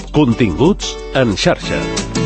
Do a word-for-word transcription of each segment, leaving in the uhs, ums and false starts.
Continguts en xarxa.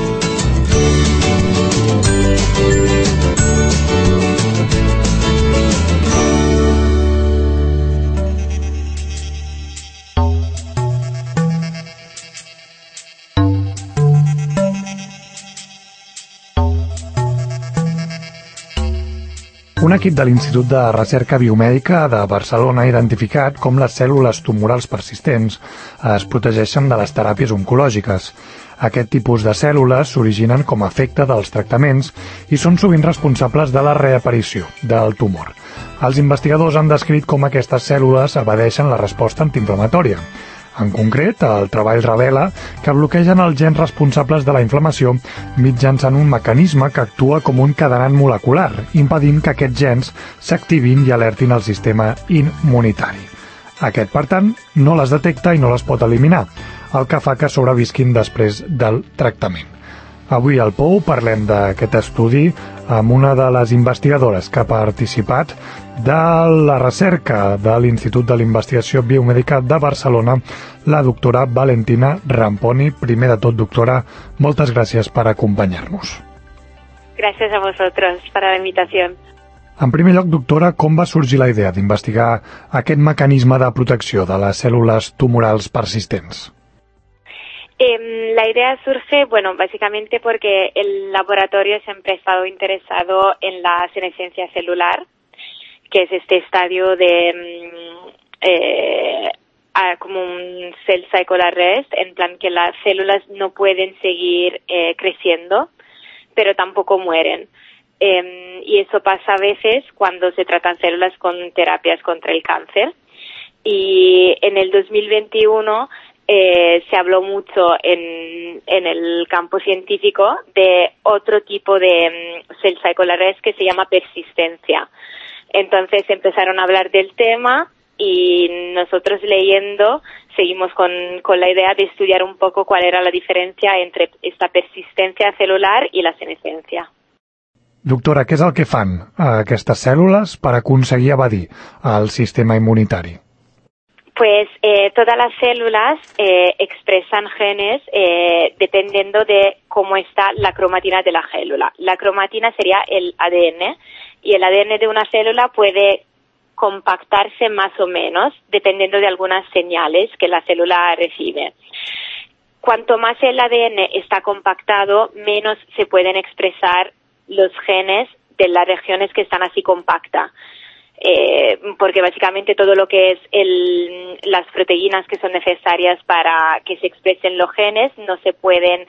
Un equip de l'Institut de Recerca Biomèdica de Barcelona ha identificat com les cèl·lules tumorals persistents es protegeixen de les teràpies oncològiques. Aquest tipus de cèl·lules s'originen com a efecte dels tractaments i són sovint responsables de la reaparició del tumor. Els investigadors han descrit com aquestes cèl·lules evadeixen la resposta antiinflamatòria. En concret, el treball revela que bloquegen els gens responsables de la inflamació mitjançant un mecanisme que actua com un cadenant molecular, impedint que aquests gens s'activin i alertin el sistema immunitari. Aquest, per tant, no les detecta i no les pot eliminar, el que fa que sobrevisquin després del tractament. Avui al Pou parlem d'aquest estudi amb una de les investigadores que ha participat de la recerca de l'Institut de l'Investigació Biomèdica de Barcelona, la doctora Valentina Ramponi. Primer de tot, doctora, moltes gràcies per acompanyar-nos. Gracias a vosotros para la invitación. En primer lloc, doctora, com va sorgir la idea d'investigar aquest mecanisme de protecció de les cèl·lules tumorals persistents? Eh, la idea surge, bueno, básicamente porque el laboratorio siempre ha estado interesado en la senescencia celular, que es este estadio de eh, como un cell cycle arrest, en plan que las células no pueden seguir eh, creciendo, pero tampoco mueren. Eh, y eso pasa a veces cuando se tratan células con terapias contra el cáncer. Y en el dos mil veintiuno Eh, se habló mucho en, en el campo científico de otro tipo de um, cell cycle arrest que se llama persistencia. Entonces empezaron a hablar del tema y nosotros leyendo seguimos con, con la idea de estudiar un poco cuál era la diferencia entre esta persistencia celular y la senescencia. Doctora, què és el que fan aquestes cèl·lules per aconseguir evadir el sistema immunitari? Pues eh, todas las células eh, expresan genes eh, dependiendo de cómo está la cromatina de la célula. La cromatina sería el A D N y el A D N de una célula puede compactarse más o menos dependiendo de algunas señales que la célula recibe. Cuanto más el A D N está compactado, menos se pueden expresar los genes de las regiones que están así compactas. Eh, porque básicamente todo lo que es el, las proteínas que son necesarias para que se expresen los genes no se pueden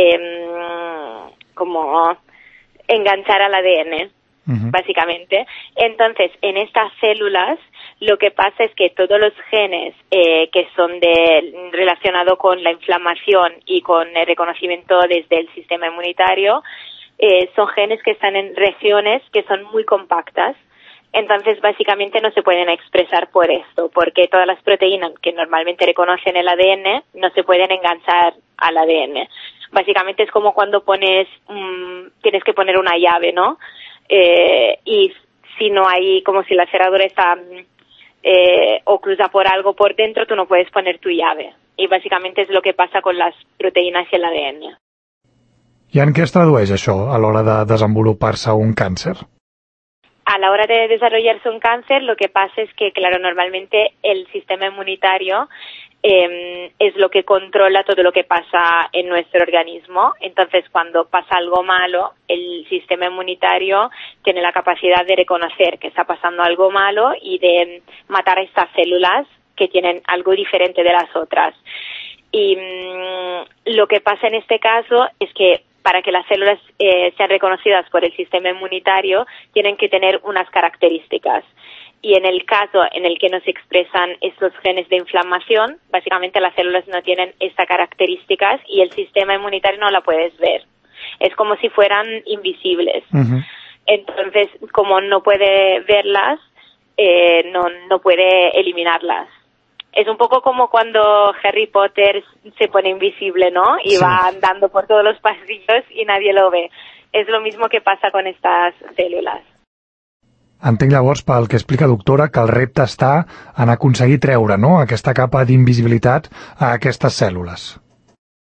eh, como enganchar al A D N, uh-huh. básicamente. Entonces, en estas células lo que pasa es que todos los genes eh, que son de, relacionados con la inflamación y con el reconocimiento desde el sistema inmunitario eh, son genes que están en regiones que son muy compactas. Entonces, básicamente no se pueden expresar por esto, porque todas las proteínas que normalmente reconocen el A D N no se pueden enganchar al A D N. Básicamente es como cuando pones, um, tienes que poner una llave, ¿no? Eh, y si no hay, como si la cerradura está eh, oclusa por algo por dentro, tú no puedes poner tu llave. Y básicamente es lo que pasa con las proteínas y el A D N. I en què es tradueix això a l'hora de desenvolupar-se un càncer? A la hora de desarrollarse un cáncer, lo que pasa es que, claro, normalmente el sistema inmunitario eh, es lo que controla todo lo que pasa en nuestro organismo. Entonces, cuando pasa algo malo, el sistema inmunitario tiene la capacidad de reconocer que está pasando algo malo y de matar a estas células que tienen algo diferente de las otras. Y mmm, lo que pasa en este caso es que para que las células eh, sean reconocidas por el sistema inmunitario, tienen que tener unas características. Y en el caso en el que no se expresan estos genes de inflamación, básicamente las células no tienen estas características y el sistema inmunitario no la puedes ver. Es como si fueran invisibles. Uh-huh. Entonces, como no puede verlas, eh, no, no puede eliminarlas. Es un poco como cuando Harry Potter se pone invisible, ¿no? Y sí. va andando por todos los pasillos y nadie lo ve. Es lo mismo que pasa con estas cèl·lules. Entenc llavors, pel que explica, doctora, que el repte està en aconseguir treure, no?, aquesta capa d'invisibilitat a aquestes cèl·lules.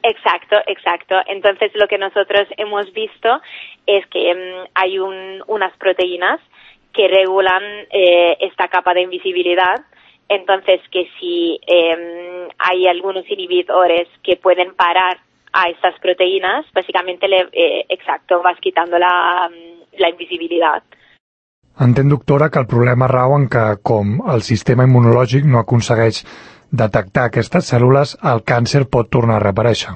Exacto, exacto. Entonces lo que nosotros hemos visto es que um, hay un, unas proteínas que regulan eh, esta capa de invisibilidad. Entonces que si eh, hay algunos inhibidores que pueden parar a estas proteïnes, bàsicament, le, eh, exacto, vas quitando la, la invisibilitat. Entenc, doctora, que el problema rau en que, com el sistema immunològic no aconsegueix detectar aquestes cèl·lules, el càncer pot tornar a reaparèixer.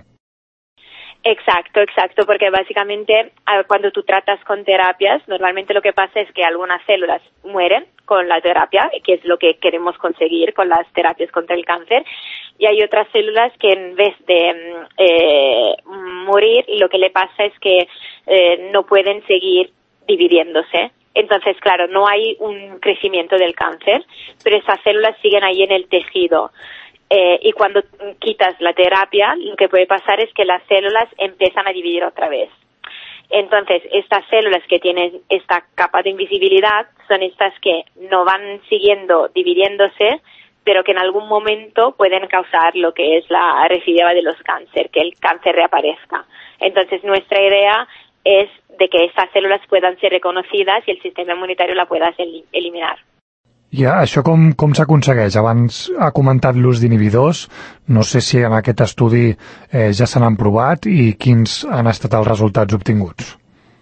Exacto, exacto, porque básicamente cuando tú tratas con terapias, normalmente lo que pasa es que algunas células mueren con la terapia, que es lo que queremos conseguir con las terapias contra el cáncer, y hay otras células que en vez de eh, morir, lo que le pasa es que eh, no pueden seguir dividiéndose. Entonces, claro, no hay un crecimiento del cáncer, pero esas células siguen ahí en el tejido. Eh, y cuando quitas la terapia, lo que puede pasar es que las células empiezan a dividir otra vez. Entonces, estas células que tienen esta capa de invisibilidad son estas que no van siguiendo dividiéndose, pero que en algún momento pueden causar lo que es la recidiva de los cánceres, que el cáncer reaparezca. Entonces, nuestra idea es de que estas células puedan ser reconocidas y el sistema inmunitario la pueda eliminar. I això com, com s'aconsegueix? Abans ha comentat l'ús d'inhibidors. No sé si en aquest estudi eh, ja se n'han provat i quins han estat els resultats obtinguts.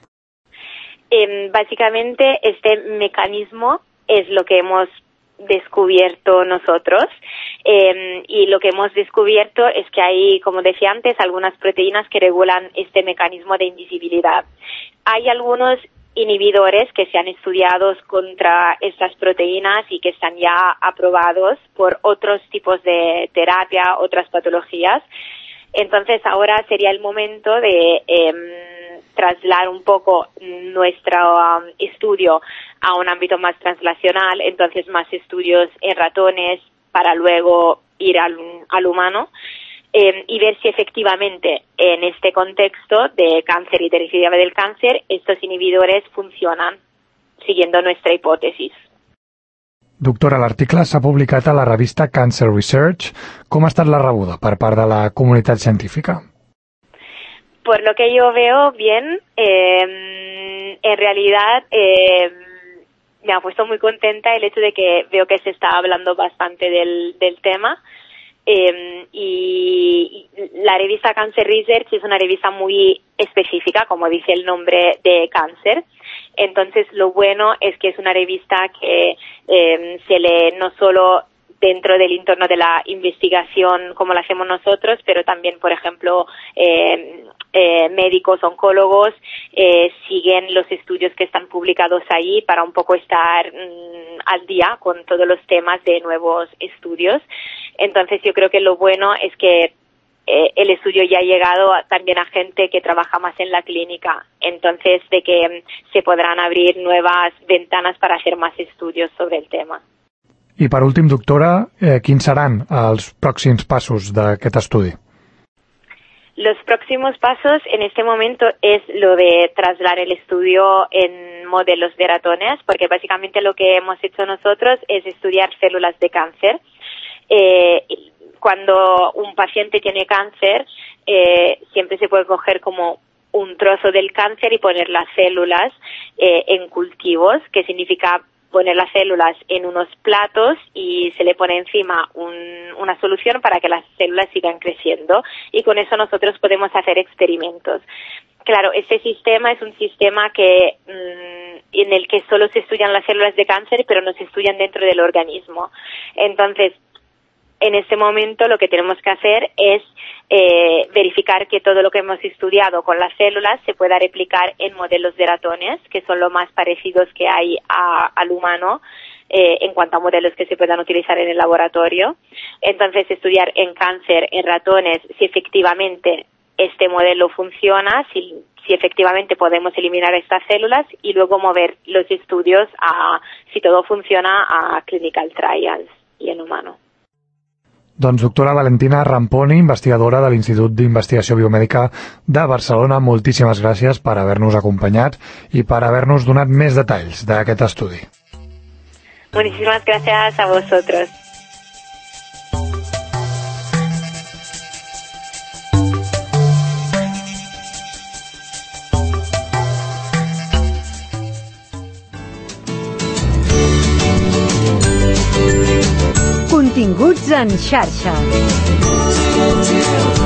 Eh, básicamente, este mecanismo es lo que hemos descubierto nosotros eh, y lo que hemos descubierto es que hay, como decía antes, algunas proteínas que regulan este mecanismo de invisibilidad. Hay algunos inhibidores que se han estudiado contra estas proteínas y que están ya aprobados por otros tipos de terapia, otras patologías. Entonces ahora sería el momento de eh, trasladar un poco nuestro um, estudio a un ámbito más translacional, entonces más estudios en ratones para luego ir al, al humano. Eh, y ver si efectivamente en este contexto de cáncer y de recidiva del cáncer estos inhibidores funcionan siguiendo nuestra hipòtesis. Doctora, l'article s'ha publicat a la revista Cancer Research. Com ha estat la rebuda per part de la comunitat científica? Por lo que yo veo, bien. Eh, en realidad eh, me ha puesto muy contenta el hecho de que veo que se está hablando bastante del, del tema. Eh, y la revista Cancer Research es una revista muy específica, como dice el nombre, de cáncer. Entonces, lo bueno es que es una revista que eh, se lee no solo dentro del entorno de la investigación como la hacemos nosotros, pero también, por ejemplo, eh, eh, médicos, oncólogos, eh, siguen los estudios que están publicados ahí para un poco estar mm, al día con todos los temas de nuevos estudios. Entonces yo creo que lo bueno es que eh, el estudio ya ha llegado a, también a gente que trabaja más en la clínica, entonces de que um, se podrán abrir nuevas ventanas para hacer más estudios sobre el tema. I per últim, doctora, eh, quins seran els pròxims passos d'aquest estudi? Los próximos pasos en este momento es lo de trasladar el estudio en modelos de ratones, porque básicamente lo que hemos hecho nosotros es estudiar células de cáncer. Eh, cuando un paciente tiene cáncer, eh, siempre se puede coger como un trozo del cáncer y poner las células eh, en cultivos, que significa poner las células en unos platos y se le pone encima un, una solución para que las células sigan creciendo, y con eso nosotros podemos hacer experimentos. Claro, este sistema es un sistema que mmm, en el que solo se estudian las células de cáncer, pero no se estudian dentro del organismo. Entonces, en este momento lo que tenemos que hacer es eh, verificar que todo lo que hemos estudiado con las células se pueda replicar en modelos de ratones, que son lo más parecidos que hay a, al humano eh, en cuanto a modelos que se puedan utilizar en el laboratorio. Entonces, estudiar en cáncer, en ratones, si efectivamente este modelo funciona, si, si efectivamente podemos eliminar estas células, y luego mover los estudios a, si todo funciona, a clinical trials y en humano. Doncs, doctora Valentina Ramponi, investigadora de l'Institut d'Investigació Biomèdica de Barcelona, moltíssimes gràcies per haver-nos acompanyat i per haver-nos donat més detalls d'aquest estudi. Muchísimas gracias a vosotros. Benvinguts en xarxa.